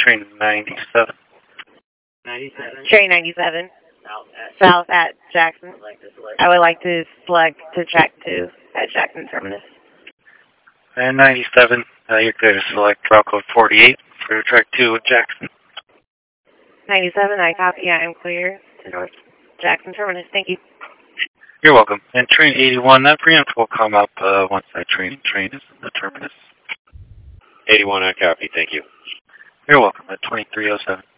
train 97. 97? Train 97. South at Jackson. I would like to select to track 2 at Jackson Terminus. And 97, you're clear to select route code 48 for track 2 at Jackson. 97, I copy. I am clear to North Jackson Terminus. Thank you. You're welcome. And train 81, that preempt will come up once that train is in the terminus. 81, I copy. Thank you. You're welcome at 2307.